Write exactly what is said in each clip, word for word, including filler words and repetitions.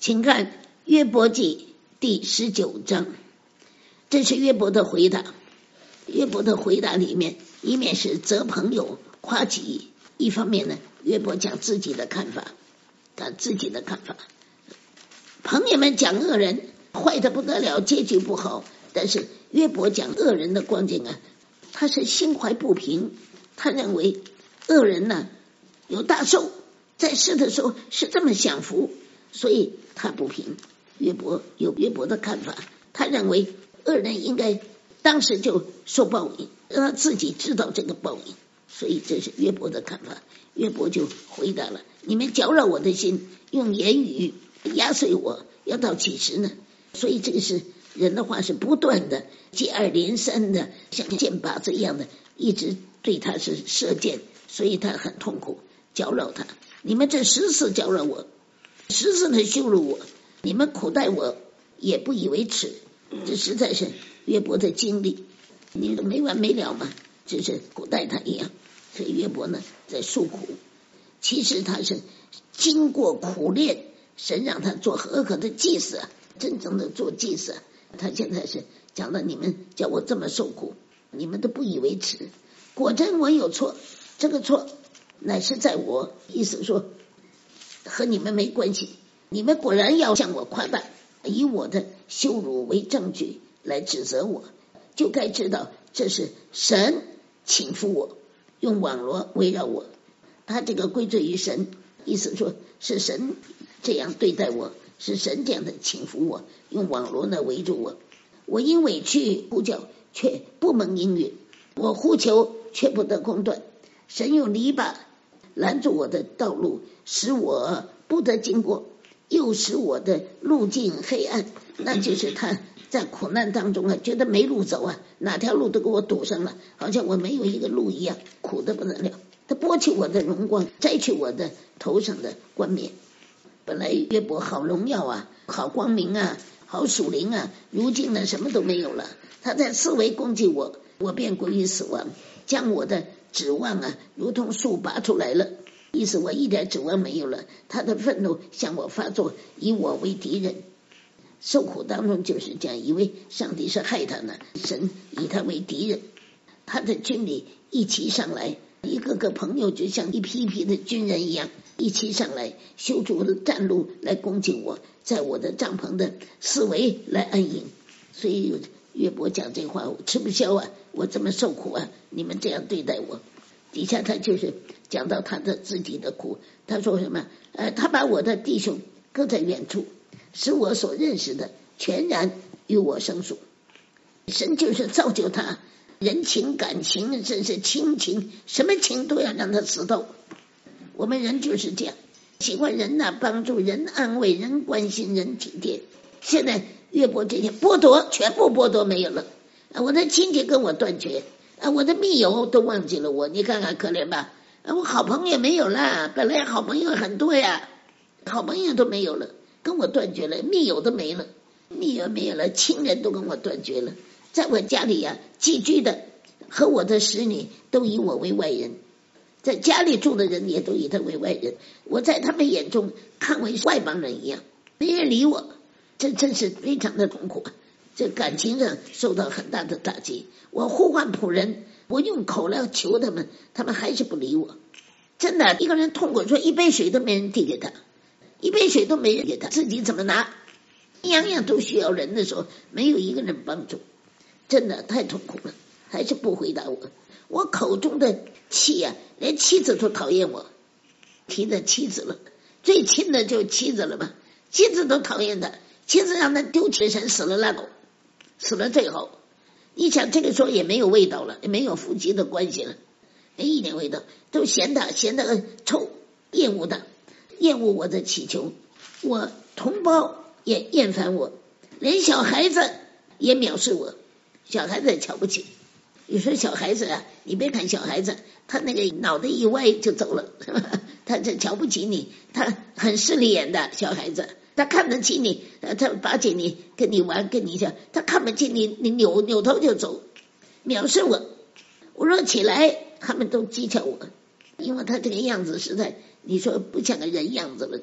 请看约伯记第十九章，这是约伯的回答。约伯的回答里面，一面是责朋友夸己，一方面呢，约伯讲自己的看法，他自己的看法。朋友们讲恶人坏得不得了，结局不好，但是约伯讲恶人的光景啊，他是心怀不平，他认为恶人呢、啊、有大寿，在世的时候是这么享福，所以他不平。约伯有约伯的看法，他认为恶人应该当时就受报应，让他自己知道这个报应，所以这是约伯的看法。约伯就回答了：你们搅扰我的心，用言语压碎我，要到几时呢？所以这个是人的话是不断的接二连三的，像箭靶子一样的一直对他是射箭，所以他很痛苦，搅扰他。你们这十次搅扰我，十次的羞辱我，你们苦待我也不以为耻，这实在是约伯的经历，你没完没了嘛，就是苦待他一样。所以约伯呢在诉苦，其实他是经过苦练，神让他做合格的祭司啊，真正的做祭司啊。他现在是讲到你们叫我这么受苦，你们都不以为耻，果真我有错，这个错乃是在我，意思说和你们没关系，你们果然要向我夸大，以我的羞辱为证据来指责我，就该知道这是神请服我，用网罗围绕我，他这个归罪于神，意思说是神这样对待我，是神这样的请服我，用网罗呢围住我。我因委屈呼叫，却不蒙应允，我呼求却不得公断，神用篱笆拦住我的道路，使我不得经过，又使我的路径黑暗。那就是他在苦难当中啊，觉得没路走啊，哪条路都给我堵上了，好像我没有一个路一样，苦得不得了。他剥去我的荣光，摘去我的头上的冠冕。本来约伯好荣耀啊，好光明啊，好属灵啊，如今呢什么都没有了。他在四围攻击我，我便归于死亡，将我的指望啊如同树拔出来了，意思我一点指望没有了。他的愤怒向我发作，以我为敌人。受苦当中就是这样，以为上帝是害他呢，神以他为敌人。他的军旅一齐上来，一个个朋友就像一批一批的军人一样，一起上来修筑了战路来攻击我，在我的帐篷的四围来安营。所以约伯讲这话，我吃不消啊，我这么受苦啊，你们这样对待我。底下他就是讲到他的自己的苦，他说什么？呃，他把我的弟兄搁在远处，使我所认识的全然与我生疏。神就是造就他，人情感情甚至亲情，什么情都要让他死透。我们人就是这样，喜欢人呐、啊，帮助人，安慰人，关心人，体贴。现在约伯这些剥夺，全部剥夺没有了。啊，我的亲戚跟我断绝，啊，我的密友都忘记了我，你看看可怜吧。啊，我好朋友没有了，本来好朋友很多呀，好朋友都没有了，跟我断绝了，密友都没了，密友没有了，亲人都跟我断绝了。在我家里呀、啊，寄居的和我的使女都以我为外人，在家里住的人也都以他为外人，我在他们眼中看为外邦人一样，没人理我，这真是非常的痛苦啊！这感情上受到很大的打击。我呼唤仆人，我用口来求他们，他们还是不理我。真的，一个人痛苦说一杯水都没人递给他，一杯水都没人给他，自己怎么拿？样样都需要人的时候，没有一个人帮助，真的太痛苦了，还是不回答我。我口中的气啊，连妻子都讨厌我，提的妻子了，最亲的就是妻子了嘛，妻子都讨厌他，妻子让他丢弃神，死了拉狗，死了最好。你想这个时候也没有味道了，也没有夫妻的关系了，没一点味道，都嫌他嫌他臭，厌恶他，厌恶我的祈求，我同胞也厌烦我，连小孩子也藐视我，小孩子也瞧不起。有时候小孩子啊，你别看小孩子，他那个脑袋一歪就走了，是吧？他这瞧不起你，他很势利眼的小孩子，他看得起你，他巴结你，跟你玩，跟你讲，他看不起你，你扭扭头就走，藐视我。我说起来，他们都讥诮我，因为他这个样子实在，你说不像个人样子了都。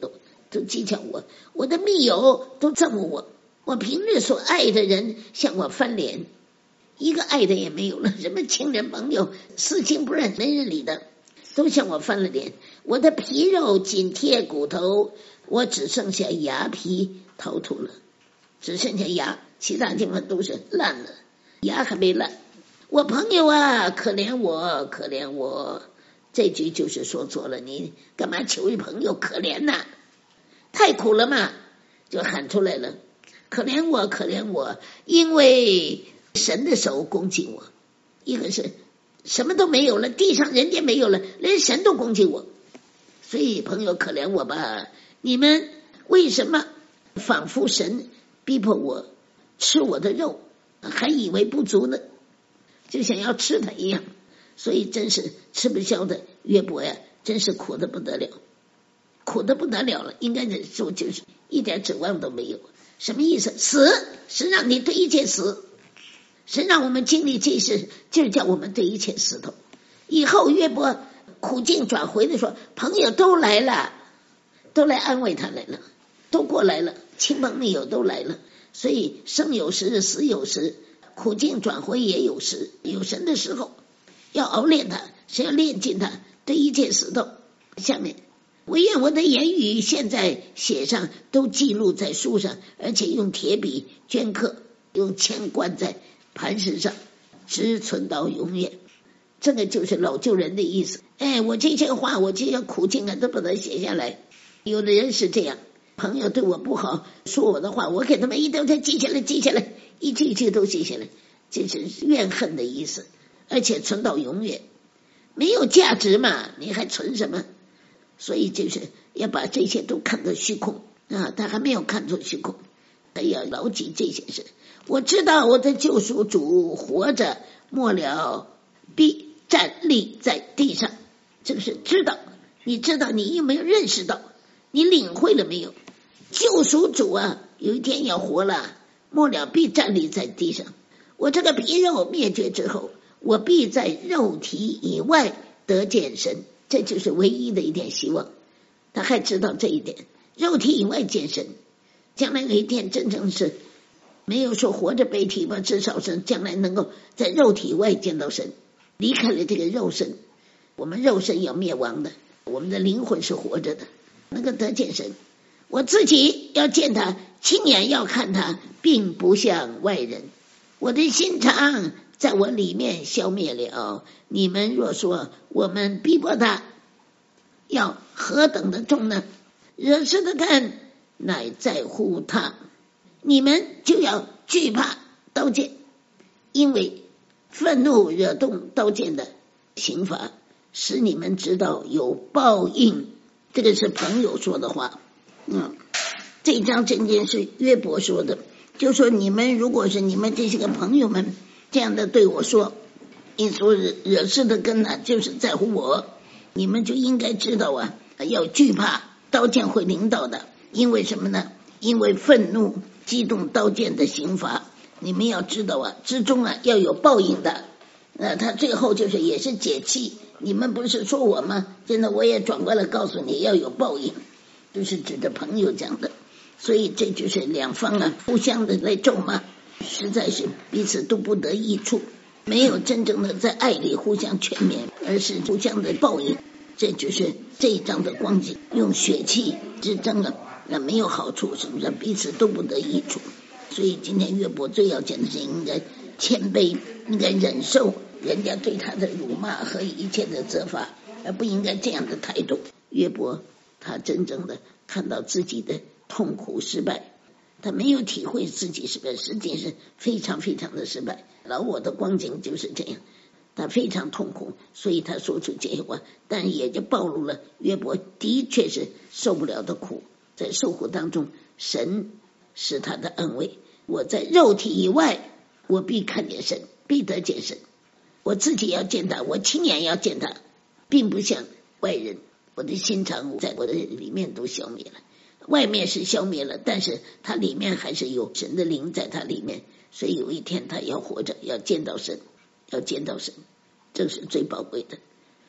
都讥诮我，我的密友都憎恶我，我平日所爱的人向我翻脸，一个爱的也没有了，什么亲人朋友四亲不认没人理的，都向我翻了脸。我的皮肉紧贴骨头，我只剩下牙皮掏吐了，只剩下牙，其他地方都是烂了，牙还没烂。我朋友啊，可怜我，可怜我，这句就是说错了，你干嘛求一朋友可怜呐、啊？太苦了嘛，就喊出来了，可怜我，可怜我，因为神的手攻击我，一个是什么都没有了，地上人间没有了，连神都攻击我，所以朋友可怜我吧，你们为什么仿佛神逼迫我吃我的肉，还以为不足呢，就想要吃它一样，所以真是吃不消的约伯呀，真是苦得不得了，苦得不得了了，应该忍受，就是一点指望都没有。什么意思？死，神让你对一切死，神让我们经历这事，就是叫我们对一切死透。以后约伯苦境转回的时候，朋友都来了，都来安慰他来了，都过来了，亲朋密友都来了，所以生有时，死有时，苦境转回也有时，有神的时候要熬炼他，是要炼尽他，对一切死透。下面，惟愿我的言语现在写上，都记录在书上，而且用铁笔镌刻，用铅灌在磐石上，直存到永远。这个就是老旧人的意思。哎，我这些话，我这些苦境啊，都把它写下来。有的人是这样，朋友对我不好，说我的话，我给他们一都都记下来，记下来，一句一句都记下来，这是怨恨的意思，而且存到永远，没有价值嘛，你还存什么？所以就是要把这些都看作虚空啊，他还没有看作虚空，他要牢记这些事。我知道我的救赎主活着，末了必站立在地上，这个是知道。你知道，你有没有认识到？你领会了没有？救赎主啊，有一天要活了，末了必站立在地上。我这个皮肉灭绝之后，我必在肉体以外得见神，这就是唯一的一点希望。他还知道这一点，肉体以外见神，将来有一天真正是没有说活着被提吧，至少是将来能够在肉体以外见到神，离开了这个肉身，我们肉身要灭亡的，我们的灵魂是活着的，能够得见神。我自己要见他，亲眼要看他，并不像外人。我的心肠在我里面消灭了。你们若说我们逼迫他，要何等的重呢？惹事的根乃在乎他，你们就要惧怕刀剑，因为愤怒惹动刀剑的刑罚，使你们知道有报应。这个是朋友说的话。嗯，这一章真经是约伯说的，就说你们如果是你们这些个朋友们这样的对我说，你说惹惹事的根呢，就是在乎我，你们就应该知道啊，要惧怕刀剑会临到的。因为什么呢？因为愤怒激动刀剑的刑罚，你们要知道啊，之中啊要有报应的。呃，他最后就是也是解气，你们不是说我吗？现在我也转过来告诉你要有报应，就是指着朋友讲的。所以这就是两方啊互相的来咒骂，实在是彼此都不得益处，没有真正的在爱里互相劝勉，而是互相的报应。这就是这一章的光景，用血气之争啊，那没有好处，是不是？彼此都不得益处。所以今天约伯最要紧的是应该谦卑，应该忍受人家对他的辱骂和一切的责罚，而不应该这样的态度。约伯他真正的看到自己的痛苦失败，他没有体会自己失败，实际是非常非常的失败。老我的光景就是这样，他非常痛苦，所以他说出这些话，但也就暴露了约伯的确是受不了的苦，在受苦当中，神是他的安慰。我在肉体以外，我必看见神，必得见神。我自己要见他，我亲眼要见他，并不像外人。我的心肠在我的里面都消灭了，外面是消灭了，但是他里面还是有神的灵在他里面，所以有一天他要活着，要见到神，要见到神，这是最宝贵的。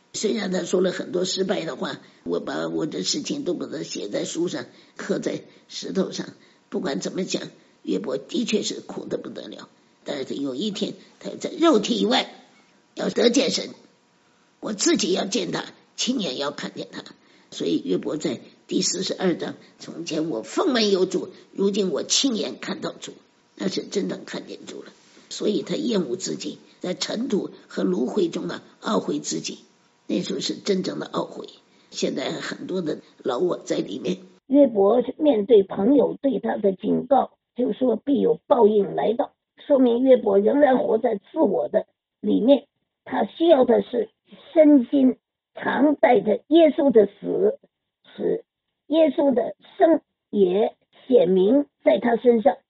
虽然他说了很多失败的话，我把我的事情都把它写在书上，刻在石头上。不管怎么讲，约伯的确是苦得不得了，但是有一天他在肉体以外要得见神，我自己要见他，亲眼要看见他。所以约伯在第四十二章，从前我奉闻有主，如今我亲眼看到主，那是真正看见主了。所以他厌恶自己，在尘土和炉灰中呢懊悔自己，那时候是真正的懊悔。现在很多的老我在里面。约伯面对朋友对他的警告，就说必有报应来到，说明约伯仍然活在自我的里面，他需要的是身心常带着耶稣的死，使耶稣的生也显明在他身上。